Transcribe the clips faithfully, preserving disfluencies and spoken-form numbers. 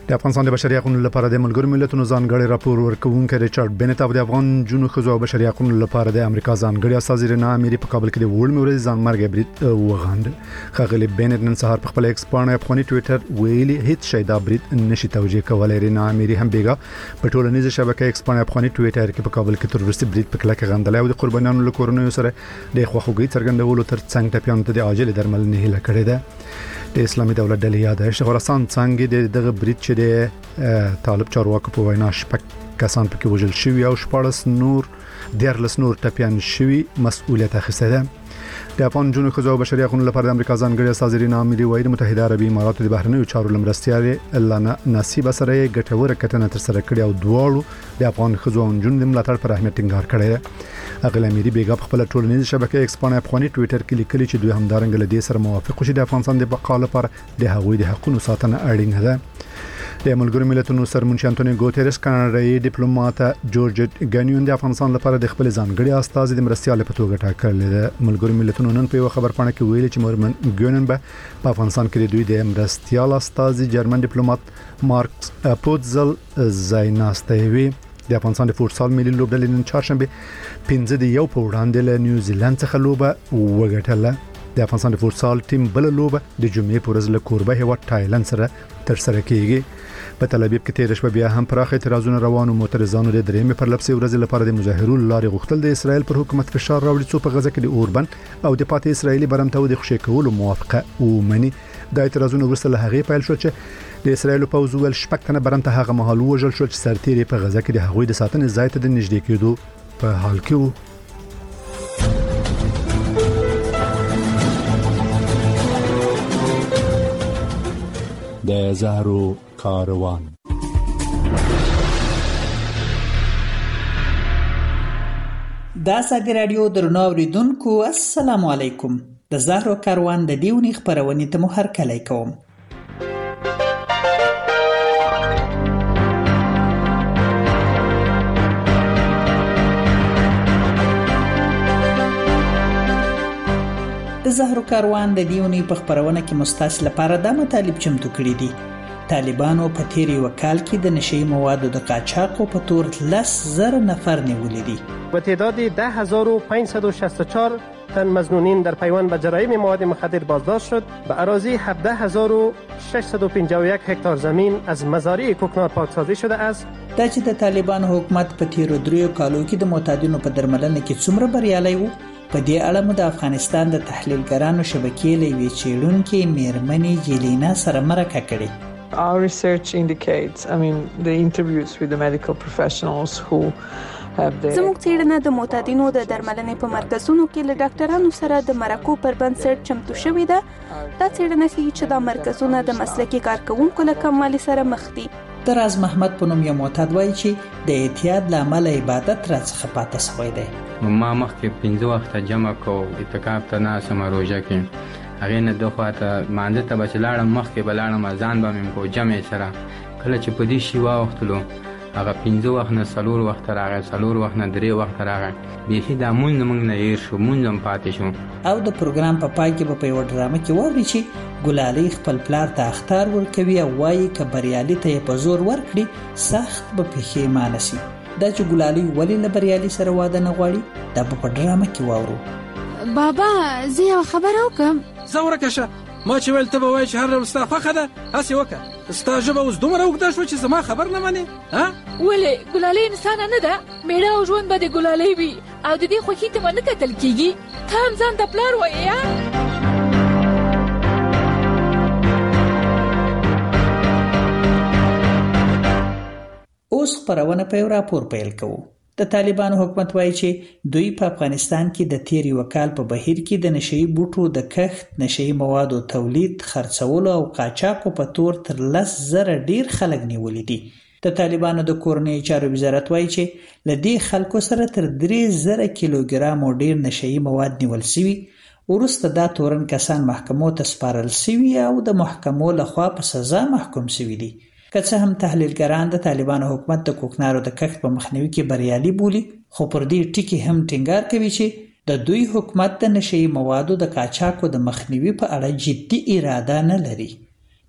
د افغانستان د بشري حقوقو لپاره د ملګرو ملتونو ځانګړي راپور ورکوونکی ریچارډ بنت او د افغان جنو خزو او بشري حقوقو لپاره د امریکا ځانګړي استاذ رینا اميري په کابل کې د وړ موري ځان مرګ برید وغاند. خغلی بنت نن سهار په خپل ایکس باندې افغاني ټوئیټر ویلي هیڅ شی دا برید نشي توجیه کولای. رینا اميري هم بیګا په ټولنیزه شبکې ایکس باندې افغاني ټوئیټر کې په کابل کې تروریستي برید په کلکه غندل او د قربانیانو له کورنیو سره د خوخوږي څرګندولو تر څنګ ټپيانو ته د عاجل درملنې هیله کړې ده. د اسلامي دولت ډلې یادښت خراسان څنګه دغه برید چې د طالب چارواکو په وینا شپږ کسان پکې وژل شوي او شپږ نور دیارلس نور ټپيان شوي مسؤلیت اخیسته ده. د افغان جنو خزو او بشري حقوقو لپاره د امریکا ځانګړي استاذ رینا اميري وایي د متحده عربي اماراتو د بهرنیو چارو لمرستياري لانا نصیب سره ګټوره کتنه تر سره کړې او دواړو د افغان خزو او جنو د ملاتړ پر اهمیت ټینګار کړی دی. اغل اميري بیګا په خپل ټولنیزه شبکې ایکس باندې افغاني ټوئیټر کې لیکلي چې دوی همدارنګ له دې سره موافق شي د افغانستان د بقا لپاره د هغوی د حقوقو ساتنه اړینه ده. د ملګرو ملتونو سرمنشي انټونیو ګوتيرس کاناډایي ډیپلوماټ جورج ګانیون د افغانستان لپاره د خپل ځانګړي استاذ د مرستيال په توګه ټاکل د ملګرو ملتونو نن په خبر پاڼه کې ویلي چې مورمن ګونن به په افغانستان کې د دوی د مرستيال استاذ جرمن ډیپلوماټ مارکس پوتزل زایناستوي. د افغانستان د فوټسال ملي لوبډلې نن چهارشنبه پنځه د یو په وړاندې له نیوزیلند څخه لوبه وګټله. د افغانستان د فوټسال ټیم بل لوبه د جمعې پر ورځ له کوربه هیواد تایلند سره تر سره کیږي. په تل ابیب کې تیر شپه بیا هم پراخ اعتراضونه روانو معترضانو د درېمې پر لپسې ورځ لپاره د مظاهرو لارې غوښتل د اسرایل پر حکومت فشار راوړي څو په غزه کې د اوربن او د پاتې اسرایلی برمته د خوشی کولو موافقه ومني. د اعتراضونو وروسته له هغې پیل شو چې د اسرایل په وزول شپږ تنه برمته هغه مهال وژل شو چې سرتیري په غزه کې د هغوی د ساتنې ځای ته د نږدې کېدو په حال کې وو. د زهرو کاروان دا ساده رادیو درنو اوریدونکو السلام علیکم. د زهرو کاروان د دیونی خبرونه ته مو هرکلی کوم. د زهرو کاروان د دیونی په خبرونه کې مستاس لپاره د مطالب چمتو کړی دي. طالبانو په تیر یو کال کې د نشئی موادو د قاچاقو په تور لس زره نفر نیولې دي. با تعداد ده هزار و پانصد و شصت و چهار تن مظنونین در پیوند به جرایم مواد مخدر بازداشت شد. به اراضی هفده هزار و ششصد و پنجاه و یک هکتار زمین از مزارع کوکنار پاکسازی شده است. دا چې د طالبان حکومت په تیر دریو کالو کې د معتادینو په درملنه کې څومره بریالي وو، په دې اړه مو د افغانستان د تحلیلګرانو شبکې له یوې څېړونکې میرمنې جیلینا سره مرکه کړې. Our research indicates, I mean, the interviews with the medical professionals who have the زموږ څېړنه د معتادینو د درملنې په مرکزونو کې له ډاکټرانو سره د مرکو پر بنسټ چمتو شوې ده. دا څېړنه ښیي چې دا مرکزونه د مسلکي کارکوونکو له کموالي سره مخ دي. دراز محمد په نوم یو معتاد وایي چې د اعتیاد له امله عبادت راڅخه پاتې شوی دی. ما مخکې پنځه وخته جمع کو اعتکاف ته ناسم روزه کې هغه نه دوه خواته مانځه ته بچ لاړم مخکې بلاړم اذان به مې کو جمع سره کله چې په دې شی واختلو هغه پنځه وخت نه څلور وخت راغی څلور وخت نه درې وخت راغی به دا مونږ مونږ نه یې شو مونږ هم پاتې شو. او د پروګرام په پای کې په یو ډرامه کې ووري چې ګلالي خپل پلار ته اختار ورکوي او وایي ک بریالي ته په زور ورکړي سخت به پښیمانه شي. دا چې ګلالي ولی له بریالي سره واده نه غواړي دا په ډرامه کې وورو. بابا زه یو خبر وکم. زوره کشه ما چې ول ته به وای چې هر ورځ ستا خوخه ده هسې وکړه ستا ژبه اوس دومره اوږده شوه چې زما خبر نه منې ها ولې ګلالۍ انسانه نه ده میړه او ژوند به د ګلالۍ وي او د دې خوښۍ ته به نه کتل کېږي ته هم ځان ته پلار وایې یا اوس خبرونه په یو راپور پیل کوو. د طالبانو حکومت وایي چې دوی په افغانستان کې د تیر یو کال په بهیر کې د نشئی بوټو د کښت، نشئی موادو تولید، خرڅولو او قاچاقو په تور تر لس زره ډیر خلک نیولي دي. د طالبانو د کورنۍ چارو وزارت وایي چې له دې خلکو سره تر درې زره کیلوګرام ډیر نشئی مواد نیول شوي. وروسته دا تورن کسان محکمو ته سپارل شوي او د محکمو لخوا په سزا محکوم شوي دي. که څه هم تحلیلګران د طالبانو حکومت د کوکنارو د کښت په مخنیوي کې بریالي بولي، خو پر دې ټکي هم ټینګار کوي چې د دوی حکومت د نشئی موادو د قاچاقو د مخنیوي په اړه جدي اراده نه لري.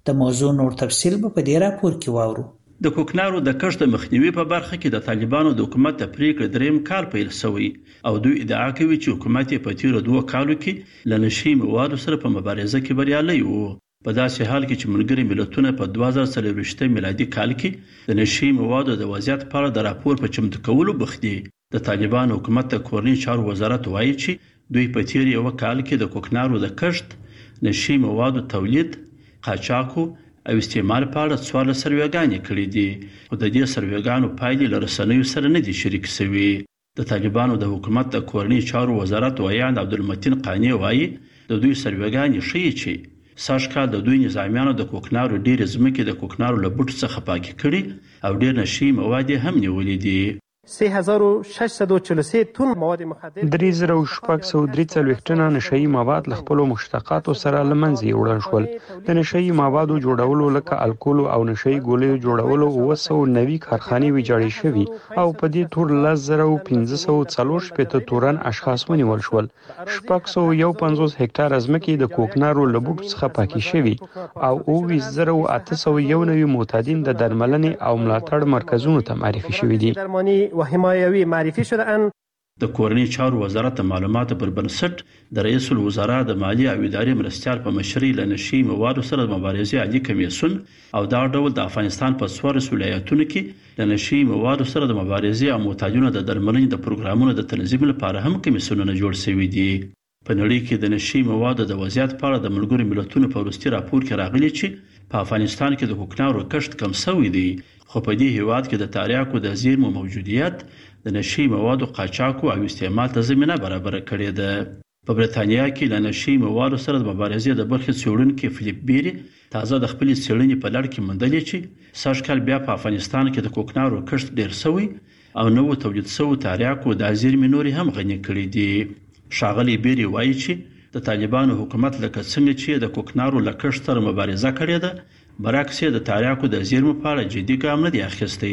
د موضوع نور تفصیل به په دې راپور کې واورو. د کوکنارو د کښت د مخنیوي په برخه کې د طالبانو د حکومت د پریکړې دریم کال پیل شوی او دوی ادعا کوي چې حکومت په تیرو دوه کالو کې له نشي موادو سره په مبارزه کې بریالی و. په داسې حال کې چې ملګري ملتونه په دوه زره څلوېښت میلادي کال کې د نشي موادو د وضعیت په اړه د راپور په چمتو کولو بوخت دي. د طالبانو حکومت د کورنۍ چارو وزارت وایي چې دوی په تیر یو کال کې د کوکنارو د کښت، نشي موادو تولید، قاچاقو او استعمال په اړه څوارلس سروېګانې کړې دي، خو د دې سروېګانو پایلې له رسنیو سره نه دي شریک شوي. د طالبانو د حکومت د کورنۍ چارو وزارت ویان عبدالمتین قانی وایي د دوی سروېګانې ښیي چې سږ کال د دوی نظامیانو د کوکنارو ډېرې ځمکې د کوکنارو له بوټو څخه پاکې کړي او ډېر نشي مواد هم نیولې دي. سه هزار و ششصد و چهل و سه تن مواد مخدر درې زره شپږ سوه درې څلوېښت ټنه نشهیي مواد له خپلو مشتقاتو سره له منځه وړل شول. د نشهیي موادو جوړولو لکه الکول او نشهیي ګولیو جوړولو اوه سوه نوي کارخانې ویجاړې شوي او په دې ټول لس زره و پنځه سوه څلور شپېته تورن اشخاص ونیول شول. شپږ سوه یو پنځوس هکټاره ځمکې د کوکنارو له بوټو څخه پاکې شوي او اوه ویشت زره و اته سوه یو نوي معتادین د درملنې او ملاتړ مرکزونو ته معرفي شوي دي. و حمایوي معرفي شده‌اند. د کورنۍ چارو وزارت د معلوماتو پر بنسټ د رئیس الوزرا د مالی او اداري مرستیال په مشرۍ له نشي موادو سره د مبارزې عالی کمیسیون او دا ډول د افغانستان په څوارلس ولایتونو کې د نشي موادو سره د مبارزې او معتادینو د درملنې د پروګرامونو د تنظیم لپاره هم کمیسیونونه جوړ شوي دي. په نړۍ کې د نشي موادو د وضعیت په اړه د ملګرو ملتونو په وروستي راپور کې راغلي چې په افغانستان کې د کوکنارو کښت کم شوی دی، خو په دې هیواد کې د تریاکو د زیرمو موجودیت د نشي موادو قاچاقو او استعمال ته زمینه برابر کړې ده. په برتانیا کې د نشي موادو سره د مبارزې د برخې څېړونکي فلیپ بیری تازه د خپلې څېړنې په لړ کې موندلې چې سږ کال بیا په افغانستان کې د کوکنارو کښت ډېر شوی او نوو تولید شوو تریاکو د زیرمې نورې هم غني کړي دي. ښاغلی بیری وایي چې د طالبانو حکومت لکه څنګه چې د کوکنارو له کښت سره مبارزه کړې ده، برعکس د تریاکو د زیرمو په اړه جدي ګام نه دی اخیستی.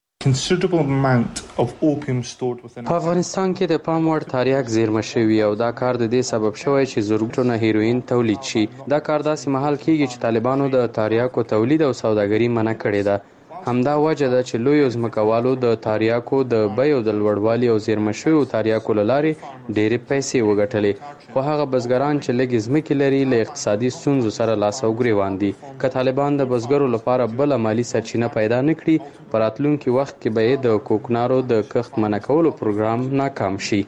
په افغانستان کې د پام وړ تریاک زیرمه شوی او دا کار د دې سبب شوی چې زرګونه هیروین تولید شي. دا کار داسې مهال کیږي چې طالبانو د تریاکو تولید او سوداګري منع کړې ده. همدا وجه ده چې لوی ځمکوالو د تریاکو د بیو د لوړوالي او زیرمه شویو تریاکو له لارې ډېرې پیسې وګټلې، خو هغه بزګران چې لږې ځمکې لري له اقتصادي ستونزو سره لاس او ګرېوان دي. که طالبان د بزګرو لپاره بله مالي سرچینه پیدا نه کړي، په راتلونکي وخت کې به یې د کوکنارو د کښت منع کولو پروګرام ناکام شي.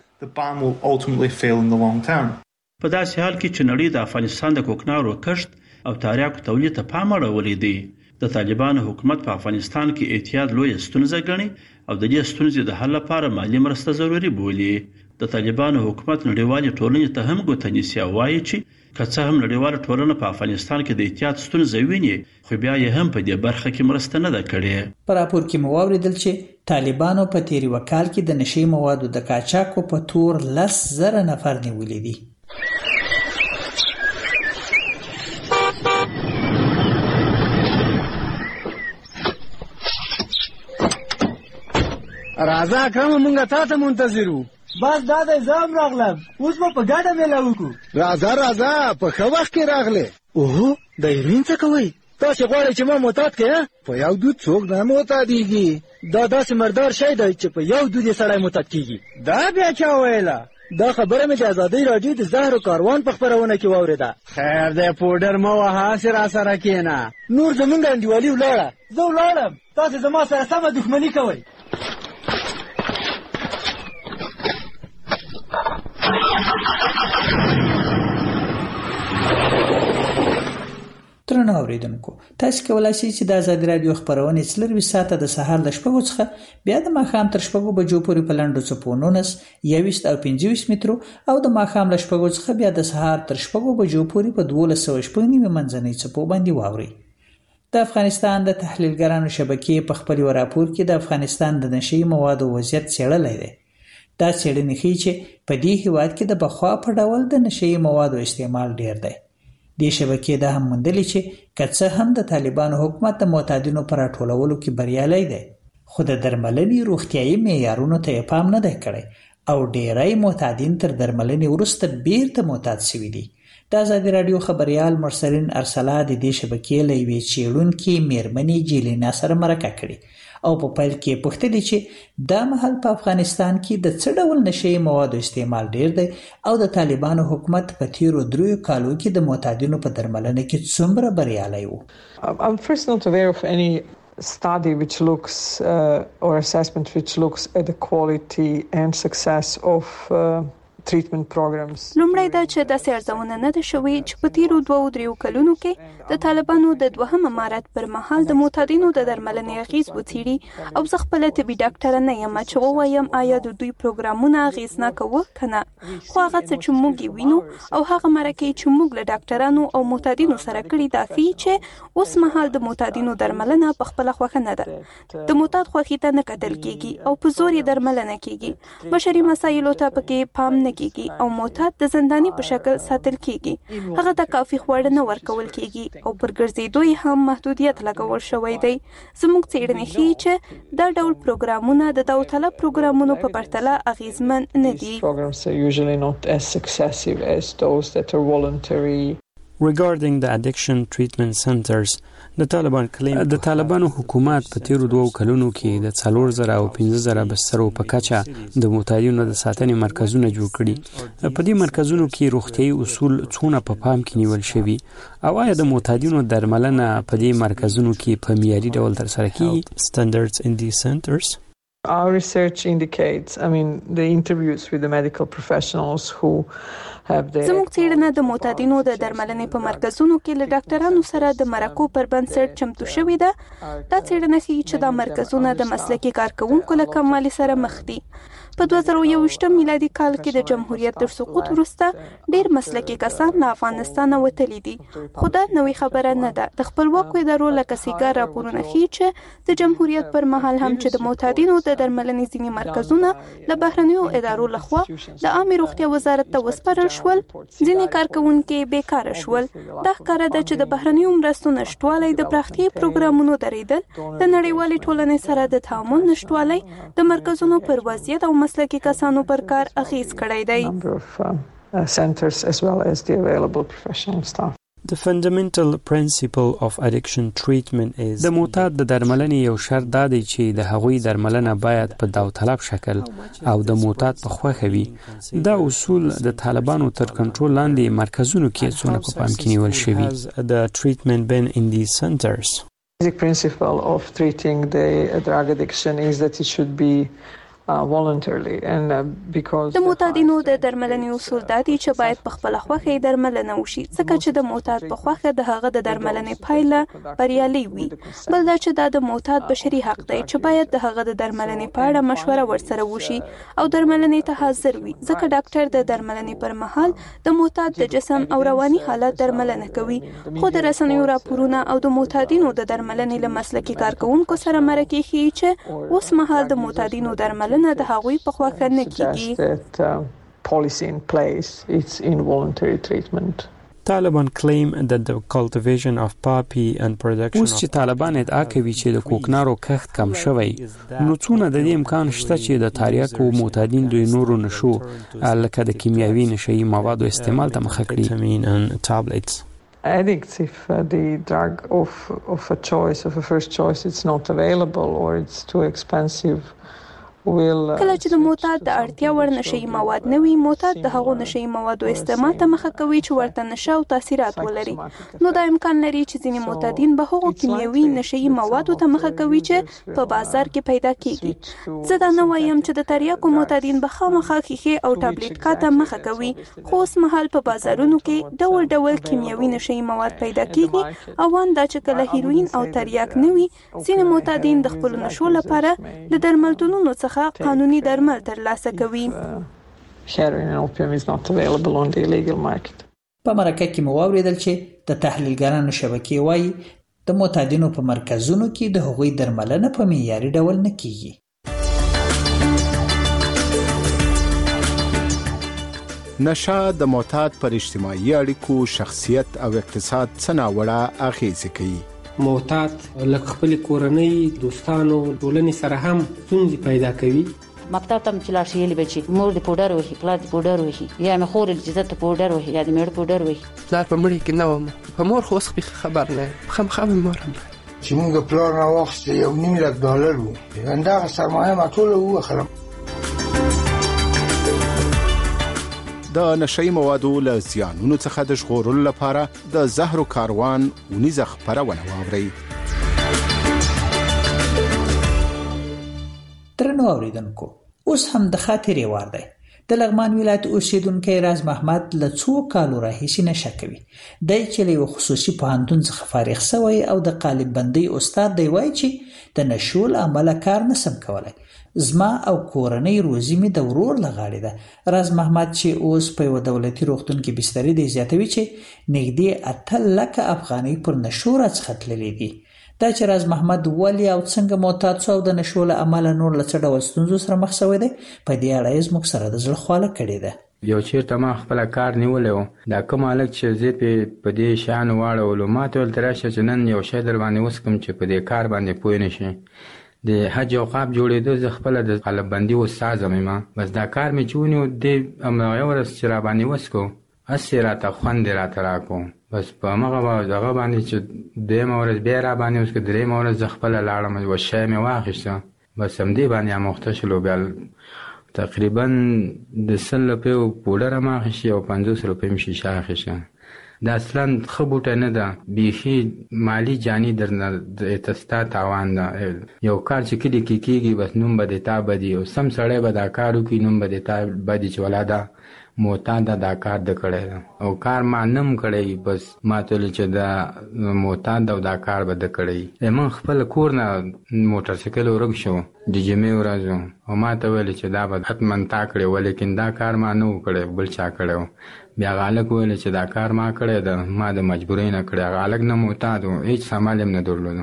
په داسې حال کې چې نړۍ د افغانستان د کوکنارو کښت او تریاکو تولید ته پام اړولی دی، د طالبانو حکومت په افغانستان کې اعتیاد لویه ستونزه ګڼي او د دې ستونزې د حل لپاره مالي مرسته ضروري بولي. د طالبانو حکومت نړیوالې ټولنې ته هم ګوته نیسي او وایي چې که څه هم نړیواله ټولنه په افغانستان کې د اعتیاد ستونزه ویني، خو بیا یې هم په دې برخه کې مرسته نه ده کړې. په راپور کې مو واوریدل چې طالبانو په تیر وکال کې د نشي موادو د قاچاقو په تور لس زره نفر نیولي دي. راځه اکرم مونږه تا ته منتظر وو. بس دا د زام راغلم، اوس به په ګډه میله وکړو. راځه راځه په ښه وخت کې راغلې. اوهو د هیروین څه کوئ؟ تاسې غواړئ چې ما معتاد کړې؟ په یو دود څوک نه معتادېږي. دا داسې مردار شی دی چې په یو دود یې سړی معتاد کېږي. دا بیا چا ویله؟ دا خبره مې د ازادۍ راډیو د زهرو کاروان په خپرونه کې واورېده. خیر دی پوډر مه وهه، هسې راسره کښېنه. نور زمونږ انډیوالي ولاړه. زه ولاړم، تاسې زما سره سمه دښمني کوئ. درنو اوریدونکو، تاسو کولای شئ چې د ازادي رادیو خبرونه څلرویشت ساعته د سهار له شپږو څخه بیا د ماښام تر شپږو بجو پورې په لنډو څپو نولس، یوویشت او پنځه ویشت مترو او د ماښام له شپږو څخه بیا د سهار تر شپږو بجو پورې په دولس سوه شپږ نیمې منځنۍ څپو باندې واورئ. د افغانستان د تحلیلګرانو شبکې په خپل راپور کې د افغانستان د نشي موادو وضعیت څېړلی دی. دا څېړنې ښیي چې په دې هیواد کې د پخوا په ډول د نشي موادو استعمال ډیر دی. دې شبکې دا هم موندلي چې که څه هم د طالبانو حکومت د معتادینو پر راټولولو کې بریالی دی، خو د درملنې روغتیایي معیارونو ته یې پام نه دی کړی او ډیری معتادین تر درملنې وروسته بیرته معتاد شوي دي. د ازادي راډیو خبريال مرسلین ارسلا د دې شبکې له یوې څېړونکې میرمنې جیلینا سره مرکه کړې او په پیل کې پوښتنه چې دا مهال په افغانستان کې د څه ډول نشي موادو استعمال ډیر دی او د طالبانو حکومت په تیرو دریو کالو کې د معتادینو په درملنه کې څومره بریالی و. I'm first not aware of any study which looks uh, or assessment which looks at the quality and success of uh, treatment programs. لومړی دا چې د ارزونه نه ده شوې چې په تیرو دوو دریو کلونو کې د طالبانو د دوهم امارت پر مهال د معتادینو د درملنې اغیز وڅېړي او زه خپله طبي ډاکټره نه یم چې ووایم آیا د دوی پروګرامونه اغیزناک وو که نه، خو هغه څه چې موږ یې وینو او هغه مرکې چې موږ له ډاکټرانو او معتادینو سره کړي دا ښیي چې اوس مهال د معتادینو درملنه په خپله خوښه نه ده. د معتاد خوښي ته نه کتل کېږي او په زور یې درملنه کېږي. بشري مسایلو ته پکې پام نه او معتاد د زنداني په شکل ساتل کیږي. هغه ته کافي خواړه نه ورکول کیږي او پر ګرځېدو یې هم محدودیت لګول شوی دی. زموږ څېړنې ښیي چې دا ډول پروګرامونه د داوطلب پروګرامونو په پرتله اغیزمن نه دي. Regarding the addiction treatment centers, د طالبان کلیم د طالبانو حکومت په تیرو دوو کلونو کې د څلور زره او پنځه زره بسترو په کچه د معتادینو د ساتنې مرکزونه جوړ کړي. په دې مرکزونو کې روغتیايي اصول څونه په پام کې نیول شوي او آیا د معتادینو درملنه په دې مرکزونو کې په معیاري ډول ترسره کیږي؟ Standards in these centers. Our research indicates, I mean, the interviews with the medical professionals who have their... زموږ څېړنه د معتادینو د درملنې په مرکزونو کې له ډاکټرانو سره د مرکو پر بنسټ چمتو شوې ده. دا څېړنه ښیي چې دا مرکزونه د مسلکي کارکوونکو له کموالي سره مخ دي. په دوه زره یوویشتم میلادي کال کې د جمهوریت تر سقوط وروسته ډېر مسلکي کسان له افغانستانه وتلي دي. خو دا نوې خبره نه ده. د خپلواکو ادارو لکه سیګار راپورونه ښیي چې د جمهوریت پر مهال هم چې د معتادینو د درملنې ځینې مرکزونه له بهرنیو ادارو لخوا د عامې روغتیا وزارت ته وسپارل شول، ځینې کارکوونکي بیکاره شول. دا ښکاره ده چې د بهرنیو مرستو نشتوالی، د پراختیايي پروګرامونو درېدل، د نړیوالې ټولنې سره د تعامل نشتوالی د مرکزونو پر وضعیت او مسلکي کسانو پر کار اغیز کړی دی. Centers as well as the available professional staff. The fundamental principle of addiction treatment is د معتاد د درملنې یو شرط دا دی چې د هغوی درملنه باید په داوطلب شکل او د معتاد په خوښه وي. دا اصول د طالبانو تر کنټرول لاندې مرکزونو کې څونه په پام کې نیول شوي. The treatment been in these centers. The principle of treating the drug addiction is that it should be voluntarily and because د معتادینو د درملنې اصول دا دي چې باید په خپله خوښه درملنه وشي، ځکه چې د معتاد په خوښه د هغه د درملنې پایله بریالۍ وي. بل دا چې دا د معتاد بشري حق دی چې باید د هغه د درملنې په اړه مشوره ورسره وشي او درملنې ته حاضر وي، ځکه ډاکټر د درملنې پر مهال د معتاد د جسم او رواني حالت درملنه کوي. خو د رسنیو راپورونه او د معتادینو د درملنې له مسلکي کارکوونکو سره مرکې ښیي چې اوس مهال د معتادینو درملنه د هغوی په خوښه نه کیږي. Policy in place, it's involuntary treatment. Taliban claim that the cultivation of poppy and production اوس چې طالبان ادعا کوي چې د کوکنارو کښت کم شوی، نو څونه د دې امکان شته چې د تاریاکو معتادین دوی نورو نشو لکه د کیمیاوي نشهیي موادو استعمال ته مخه کړي. Addicts, if uh, the drug of of a choice, of a first choice, it's not available or it's too expensive. کله چې د معتاد د اړتیا وړ نشهیي مواد نه وي، معتاد د هغو نشهیي موادو استعمال ته مخه کوي چې ورته نشه او تاثیرات ولري. نو دا امکان لري چې ځینې معتادین به هغو کیمیاوي نشهیي موادو ته مخه کوي چې په بازار کې پیدا کیږي. زه دا نه وایم چې د تریاکو معتادین به خامخا ښیښې او ټابلیټکا ته مخه کوي، خو اوس مهال په بازارونو کې ډول ډول کیمیاوي نشهیي مواد پیدا کیږي. او وان دا چې کله هیروین او تریاک نه وي، ځینې معتادین د خپلو نشو لپاره د درملتونونو څخه قانوني درمل ترلاسه کوي. Heroin and opium is not available on the illegal market. په مرکه کې مو واوریدل چې د تحلیلګرانو شبکې وایي د معتادینو په مرکزونو کې د هغوی درملنه په معیاري ډول نه کیږي. نشه د معتاد پر اجتماعي اړیکو، شخصیت او اقتصاد څه ناوړه اغیزې کوي. معتاد لکه خپل کورنۍ، دوستانو، ټولنې سره هم ستونزې پیدا کوي. مکتب ته چې لاړ شي یلی بچي مور د پودر وهي پلار د پودر وهي یا مې خور د عزت پودر وهي یا د مېړه پودر وهي پلار په مړي کې نه وم په مور خو اوس خبر نه خامخا مې مور هم چې موږ پلار نه واخیسته یو نیم لک ډالر و همدغه سرمایه ما ټوله ووخلم. د نشئی موادو له زیانونو څخه د ژغورلو لپاره د زهرو کاروان ونیزه خپرونه واورئ. درنو اوریدونکو، اوس هم د خاطرې وار دی. د لغمان ولایت اوسیدونکی راز محمد له څو کالو راهیسې نشه کوي. دی چې له یو خصوصي پوهنتون څخه فارغ شوی او د قالب بندۍ استاد دی وایي چې د نشو له امله کار نسم کولی. زما او کورنۍ روزي مې د ورور له غاړې ده. راز محمد چې اوس په یو دولتي روغتون کې بسترې دی زیاتوي چې نږدې اته لکه افغانۍ پر نشو راڅخه تللي دي. دا چې راز محمد ولی او څنګه معتاد شو او د نشو له امله نور له څه ډول ستونزو سره مخ شوی دی، په دې اړه یې زموږ سره د زړه خواله کړې ده. یو چیرته ما خپل کار نیولی و، دا کوم هلک چې زه په دې شیانو واړولو ما ته ویل ته راشه چې نن یو شی در باندې وسکم چې په دې کار باندې پوه نه شي. د حج اوقاف جوړېدو زه خپله د قالب بندي استاد یم ما بس دا کار مې چې ونیو دې همدغه ورځ چې را باندې وسکو هسې راته خوند یې راته راکړو. بس په همغه دغه باندې چې دویمه ورځ بیا را باندې وسکو دریمه ورځ زه خپله لاړم یوه شی مې واخیسته بس همدې باندې اموخته شولو. بیا تقریبا د سل روپیو پوډر هم اخیستې او پنځوس روپۍ مې شیشه اخیسته. دا اصلا ښه بوټی نه ده، بیخي مالي جاني درنه ستا تاوان ده. یو کار چې کلي کې کېږي بس نوم به د تا بدي او سم سړی به دا کار وکړي نوم به د تا بدي چې ولا دا معتاد ده دا کار ده کړی ده او کار ما نم کړی بس ما ته ویل چې دا معتاد ده او دا کار به ده کړی. من خپل کور نه موټرسایکل ورک شو د جمعې ورځ او ما ته ویل چې دا به حتما تا کړی ولیکن دا کار ما نه و کړی بل چا کړی. بیا هغه هلک ویل چې دا کار ما کړی ده ما د مجبورۍ نه کړی. هغه هلک نه معتاد و هېڅ سامان هم نه درلودو.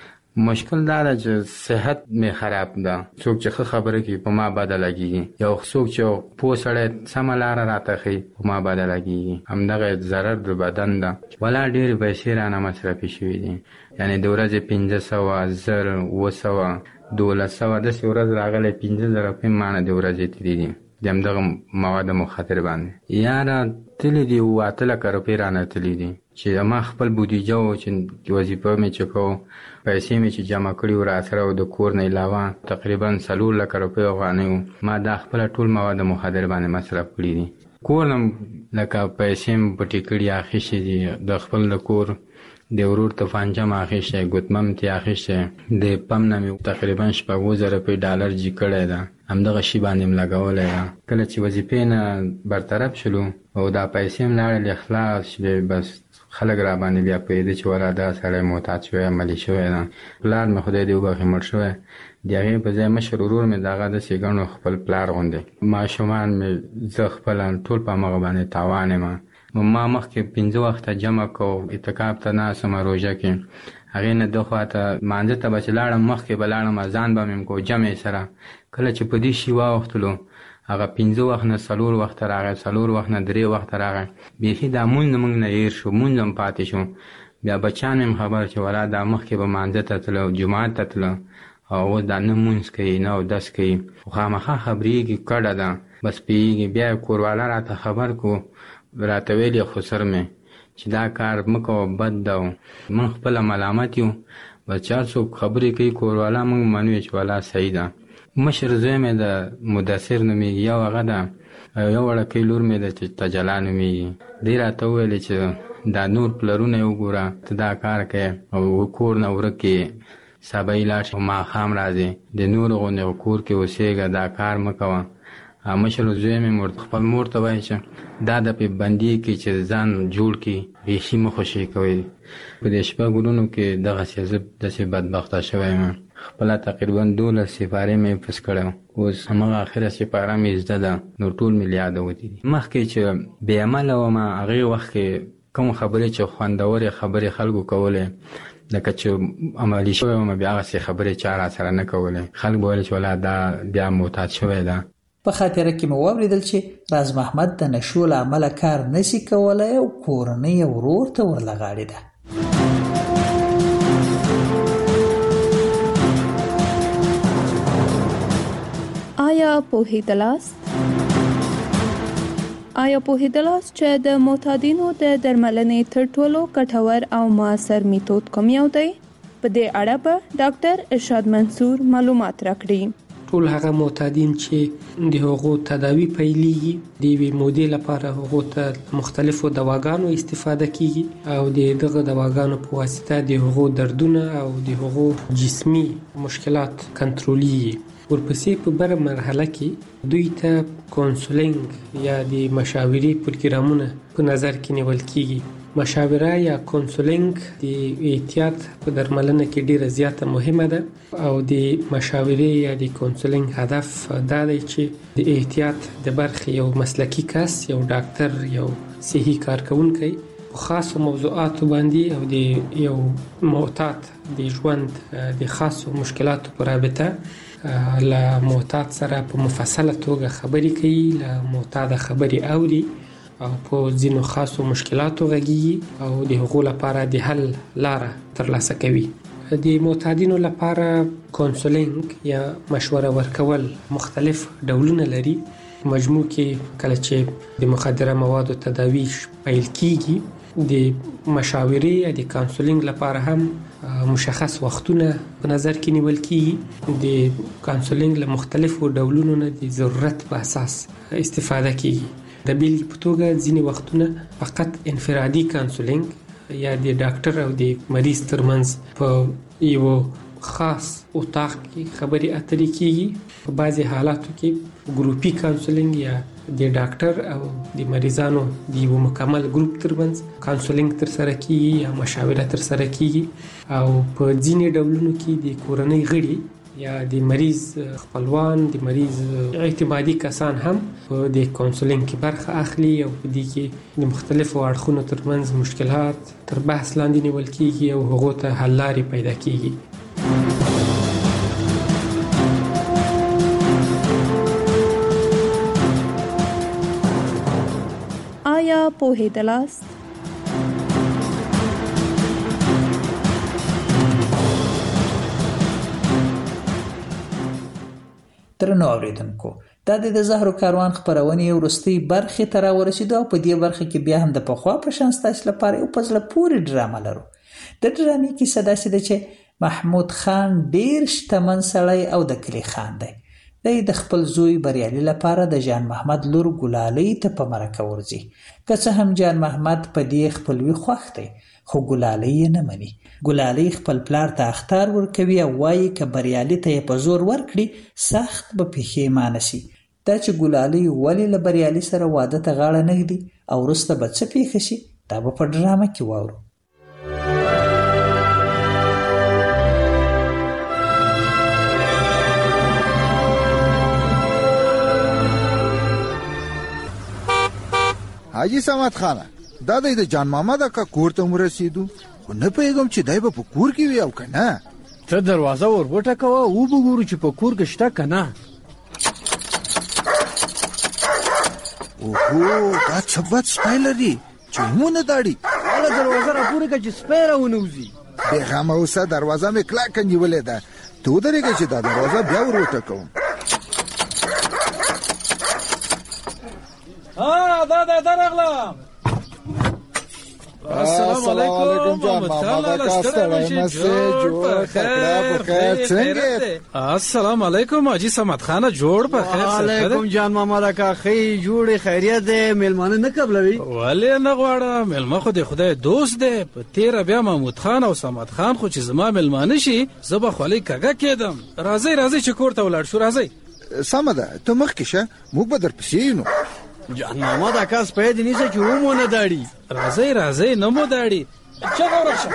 مشکل دا ده چې صحت مې خراب ده. څوک چې ښه خبره کوي په ما بده لګېږي، یو څوک چې پوه سړی سمه لاره راته ښیي په ما بده لګېږي. همدغه ضرر د بدن ده. ولا ډېرې پیسې رانه مصرفي شوي دي، یعنې د ورځې پنځه سوه زر اووه سوه دولس سوه داسې ورځ راغلی پنځه زره روپۍ مانه د ورځې تلي دي د همدغه مواد مخدر باندې. یاره تلي دي اووه اته لکه روپۍ رانه تلي دي چې ما خپل بودیجه و چې وظیفه مې چې کوو پیسې مې چې جمع کړي و راسره او د کور نه علاوه تقریبا څلور لکه روپۍ افغانۍ و ما دا خپله ټول مواد مخدر باندې مصرف کړي دي. کور نه لکه پیسې مې پټې کړي اخیستې دي، د خپل د کور د ورور توفانچه مې اخیستی، ګوتمه مې ترې اخیستی، د پم نه مې تقریبا شپږ اووه زره روپۍ ډالر جي کړی ده، همدغه شي باندې مې لګولی ده. کله چې وظیفې نه برطرف شلو او دا پیسې مې لاړلې خلاص شوې بس خلک را باندې بیا پوهېده چې ولا دا سړی معتاد شوی عملي شوی ده. پلار مې خدای دې وبخښي مړ شوی، د هغې په ځای مشر ورور مې د هغه داسې ګڼو خپل پلار غوندې. ماشومان مې زه خپله ټول په همغه باندې تاوان یم. ما مخکې پنځه وخته جمع کو اعتکاف ته ناستم روژه کې، هغې نه ده خواته مانځه ته به چې لاړم مخکې به لاړم اذان به مې کو جمع سره. کله چې په دې شي واوښتلو هغه پنځه وخت نه څلور وخته راغی، څلور وخت نه درې وخته راغی، بیخي دا مونځ موږ نه هېر شو، مونځ هم پاتې شو. بیا بچیان مې خبر چې ولا دا مخکې به مانځه ته تله جومات ته تله او اوس دا نه مونځ کوي نه اودس کوي، خو خامخا خبرېږي کډه ده بس پوهېږي. بیا کوروالا راته خبر کو راته ویل یې خسر مې چې دا کار مه کوه بد ده، موږ خپله ملامت یو بس چا څوک خبرې کوي کوروالا موږ منو چې والا صحیح ده. مشر زوی مې د مدثر نومېږي، یو هغه ده یو وړکۍ لور مې ده چې تجلا نومېږي. دی راته وویلې چې دا نور پلرونه یې وګوره ته دا کار کوې او کور نه ورک یې سبا یې لاړ شي ماښام راځې د نورو غوندې کور کې اوسېږه دا کار مه کوه. مشر زوی مې خپل مور ته وایي چې دا د پې بندي کې چې ځان جوړ کړي بیخي مه خوشې کوئ. په دې شپږ ورونو کې دغسې زه داسې بدبخته شوی یم. خپله تقریبا دولس سپارې مې حفظ کړی، اوس همغه اخره سپاره مې زده ده، نو ټول مې له یاده وتي دي. مخکې چې بې عمله وم هغې وخت کې کوم خبرې چې خوندورې خبرې خلکو کولې لکه چې عملي شوی وم بیا هغسې خبرې چا را سره نه کولې. خلک به ویل چې ولا دا بیا معتاد شوی ده. په خاطره کې مو واورېدل چې راز محمد د نشو له امله کار نشي کولی او کورنۍ یې ورور ته ورلغاړې ده. آیا پوهیدلاست؟ آیا پوهیدلاست چې د معتادینو د درملنې تر ټولو ګټور او موثر میتود کوم یو دی؟ په دې اړه به ډاکټر ارشاد منصور معلومات راکړي. ټول هغه معتادین چې د هغو تداوی پیلېږي د یوې مودې لپاره هغو ته مختلفو دواګانو استفاده کیږي او د دغه دواګانو په واسطه د هغو دردونه او د هغو جسمی مشکلات کنټرولېږي. ورپسې په بره مرحله کې دوی ته کونسلینګ یا د مشاورې پروګرامونه په نظر کې نیول کیږي. مشاوره یا کونسلینګ د احتیاط په درملنه کې ډیره زیاته مهمه ده او د مشاورې یا د کونسلینګ هدف دا دی چې د احتیاط د برخې یو مسلکی کس، یو ډاکټر، یو صحي کارکونکی په خاصو موضوعاتو باندې او د یو معتاد د ژوند د خاصو مشکلاتو په رابطه له معتاد سره په مفصله توګه خبرې کوي، له معتاد خبرې اوري او په ځینو خاصو مشکلاتو غږیږي او د هغو لپاره د حل لاره ترلاسه کوي. د معتادینو لپاره کونسلینګ یا مشوره ورکول مختلف ډولونه لري. مجموع کې کله چې د مخدره موادو تداوی پیل کیږي د مشاورې یا د کونسلینګ لپاره هم مشخص وختونه په نظر کې نیول کیږي. د کونسلینګ له مختلفو ډولونو نه د ضرورت په اساس استفاده کیږي. د بیلګې په توګه ځینې وختونه فقط انفرادي کونسلینګ یا د ډاکټر او د مریض ترمنځ په یو خاص اتاق کې خبرې اترې کیږي. په بعضې حالاتو کې ګروپي کونسلینګ یا د ډاکټر او د مریضانو د یو مکمل ګروپ ترمنځ کونسلینګ تر سره کیږي یا مشاوره تر سره کیږي. او په ځینې ډولونو کې د کورنۍ غړي یا د مریض خپلوان، د مریض اعتمادي کسان هم په د کونسلینګ کې برخه اخلي او په دې کې د مختلفو اړخونو ترمنځ مشکلات تر بحث لاندې نیول کیږي او هغو ته حل لارې پیدا کیږي. آیا پوهیدلاست؟ درنو اوریدونکو، دا د زهرو کاروان خبرونې وروستۍ برخې ته راورسېدو او په دې برخه کې بیا هم د پخوا په شان ستاسو لپاره یو په زړه پورې ډرامه لرو. د ډرامې کیسه داسې ده چې محمود خان ډیر شتمن سړی او د کلي خان دی. دی د خپل زوی بریالي لپاره د جان محمد لور ګلالۍ ته په مرکه ورځي. که څه هم جان محمد په دې خپلوي خوښ دی خو ګلالۍ یې نه مني. ګلالۍ خپل پلار ته اخطار ورکوي او وایي که بریالي ته یې په زور ورکړي سخت به پښیمانه شي. دا چې ګلالۍ ولې له بریالي سره واده ته غاړه نه ږدي او وروسته به څه پیښه شي دا به په ډرامه کې واورو. حاجی صمد خانه، دا د جان محمد اکا کور ته ورسېدو خو نه پوهېږم چې دی به په کور کې وي او که نه. ته دروازه ور وټکوه او وګورو چې په کور کې شته که نه. اوهو دا څه بد سپی لري چې مونه داړي. هله دروازه راپورې کړه چې سپی راونوځي. بېغمه اوسه، دروازه مې کلکه نیولې ده. ته ودرېږه چې دا دروازه بیا ور وټکوم. ها دا دا درغلم. السلام علیکم محمد خان لشتره جوړ خیر خیر څنګه؟ السلام علیکم حاجی صمد خان جوړ په خیر. علیکم جان محمد کا خیر جوړ خیریت دې ملمانه نه قبلوي. ولې نه غواړم، ملما خو د خدای دوست دی. په تیر بیا محمود خان او صمد خان خو چې زما ملمانه شي زبا خولي کګه کېدم. راځي راځي چې کور ته ولاړ شو. راځي سمده ته مخکې شه، موږ به درپسې یو. جان محمد اکا سپی دې نیسه چې ومونه داړي. راځئ راځئ نه مو داړي. چغه ورشه.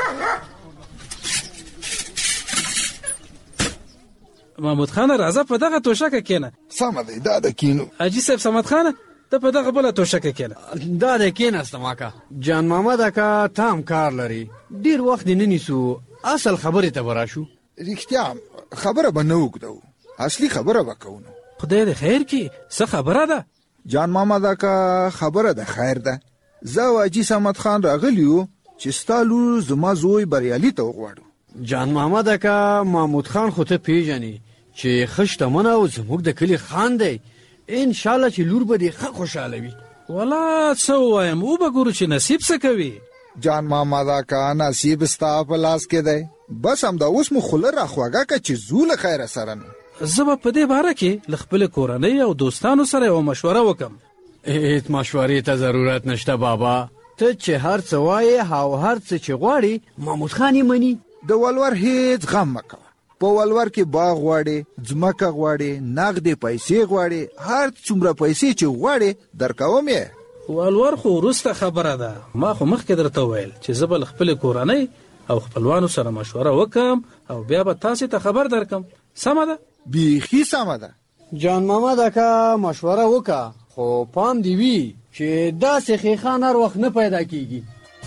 محمود خان راځه په دغه توشکه کېنه. سمه دی دا د کینو. حاجي صاحب صمد خان ته په دغه بله توشکه کېنه. دا د کېناستم اکا. جان محمد اکا تام کار لري، ډېر وخت دې نه نیسو. اصل خبرې ته به راشو. رښتیا خبره به نه اوږدو، اصلي خبره به کوو. خدای دې خیر کړي. څه خبره ده؟ جان محمد اکا خبره ده خیر ده. زه او حاجي صمد خان راغلیو چې ستا لور زما زوی بریالي ته وغواړو. جان محمد اکا محمود خان خو ته پیژنې چې خشتمن او زموږ د کلی خان دی، ان شاء الله چې لور به دې ښه خوشاله وي. ولا څه وایم، او به ګورو چې نصیب څه کوي. جان ماما دا کا نصیب ستا په لاس کې دی، بس هم دا اوس مو خوله راخواږه که چې زو له خیره سره نو. زه به په دې باره کې له خپلې کورنۍ او دوستانو سره یوه مشوره وکم. هیڅ مشورې ته ضرورت نشته بابا، ته چې هر څه وایې او هر څه چې غواړي محمود خان یې مني. د ولور هیڅ غم مه کوه، په ولور کې باغ غواړي، ځمکه غواړي، نغدې پیسې غواړي، هر څومره پیسې چې غواړي درکوم یې. ولور خو وروسته خبره ده، ما خو مخکې درته وویل چې زه به له خپلې کورنۍ او خپلوانو سره مشوره وکم او بیا به تاسې ته خبر درکم. سمه ده؟ بیخي سمه ده. جان محمد اکا مشوره وکه، خو پام دی وي چې داسې خیخان هر وخت نه پیدا کیږي.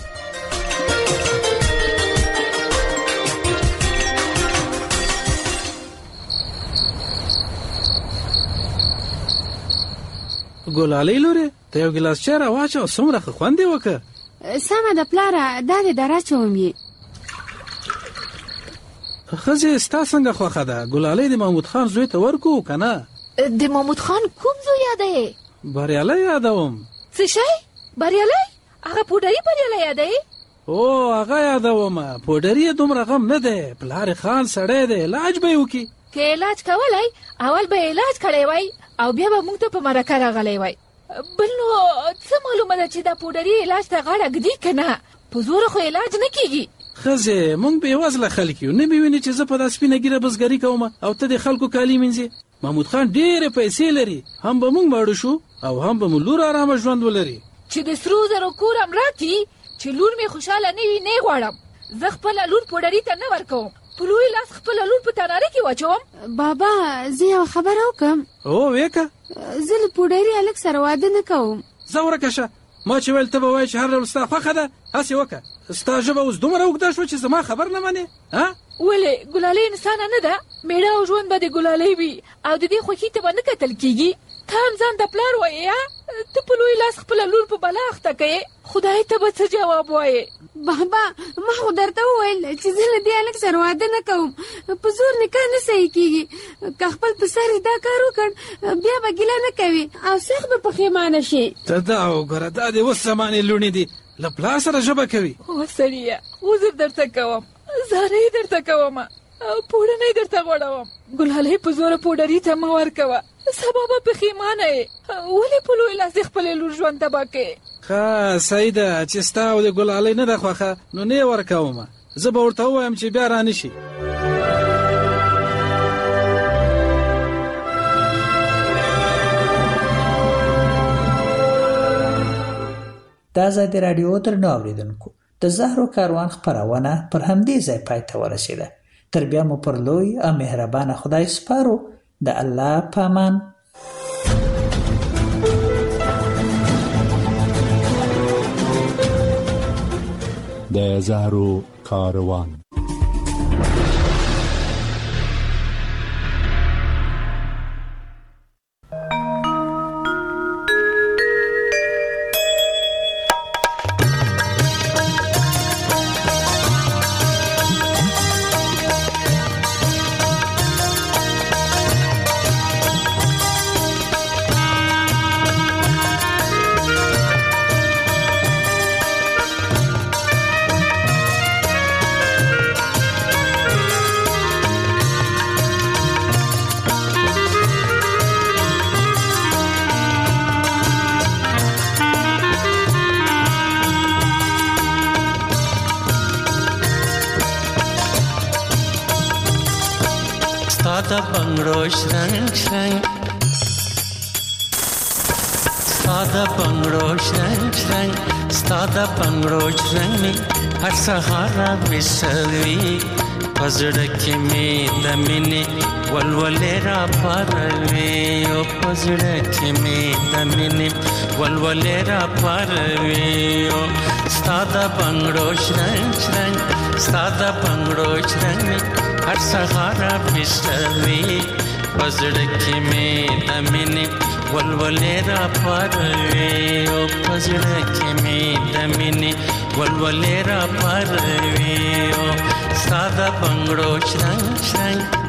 ګلالۍ لورې، ته یو ګیلاس چای راواچوه، څومره ښه خوند یې وکړه. سمه ده پلاره، دا دې دراچوم یې. ښځې ستا څنګه خوښه ده؟ ګلالۍ د محمود خان زوی ته ورکو که نه؟ د محمود خان کوم زوی یادوې؟ بریالی یادوم. څه شی؟ بریالی؟ هغه پوډري بریالی یادوې؟ او هغه یادومه، پوډري یې دومره غم نه دی، پلار خان سړی دی، علاج به یې وکړي. که علاج کولی اول به علاج کړی وای او بیا به موږ ته په مرکه راغلی وای. بل نو څه معلومه ده چې دا پوډري علاج ته غاړه ږدي که نه؟ په زوره خو علاج نه کیږي. ښځې موږ بېوزله خلک یو، نه مې وینې چې زه په دا سپینه ګیره بزګري کوم او ته د خلکو کالي مینځې. محمود خان ډېرې پیسې لري، هم به موږ ماړه شو او هم به مو لور ارامه ژوند ولري. چې د سرو زرو کور هم راکړي چې لور مې خوشحاله نه وي، نه غواړم. زه خپله لور پوډري ته نه ورکوم، په لوی لاس خپله لور په تناره کې واچوم. بابا زه یو خبره وکړم. او ویکه. زه له پوډري هلک سره واده نه کوم. ځه ورکه شه، ما چې ویل ته به وایې چې هر ډول ستا خوښه ده، هسې وکړه. ستا ژبه اوس دومره اوږده شوه چې زما خبر نه منې. ولې ګلالۍ انسانه نه ده؟ میړه او ژوند به د ګلالۍ وي او د دې خوښي ته به نه کتل کېږي. ته هم ځان د پلار وایې، ته په لوی لاس خپله لور په بلا اخته کوې. خدای ته به څه جواب وایې؟ بابا ما خو درته وویل چې زه له دې هلک سره واده نه کوم، په زور نکاح نه صحیح کېږي. که خپل په سر یې دا کار وکړ بیا به ګیله نه کوي او سخت به پښیمانه شي. ته دا وګوره، دا د اوس زمانې لوڼې دي، له پلار سره ژبه کوي. او سړیه عذر درته کوم، زارۍ درته کوم او پوړنۍ درته غوړوم. ګلالۍ په زوره پوډري ته مه ورکوه، سبا به پښیمانه یې. ولې په لوی لاس د خپلې لور ژوند تباه کوې؟ ښه صحیح ده چې ستا او د ګلالۍ نه ده خوښه نو نه یې ورکومه، زه به ورته ووایم چې بیا رانه شي. د ازادي راډیو درنو اورېدونکو، د زهرو کاروان خپرونه پر همدې ځای پای ته ورسېده. تر بیا مو پر لوی او مهربانه خدای سپارو. د الله په امان. د زهرو کاروان. Stada bangro shrang shrang, stada bangro shrang shrang, stada bangro shrang me har sahara visarvi, pazrak me damine walwalera parve, o pazrak me damine walwalera parve, o stada bangro shrang shrang, stada bangro shrang me har sahara visarvi, pazrak me damine walwalera parve, o pazrak me damine walwalera parve, o sada bangro shrang shrang.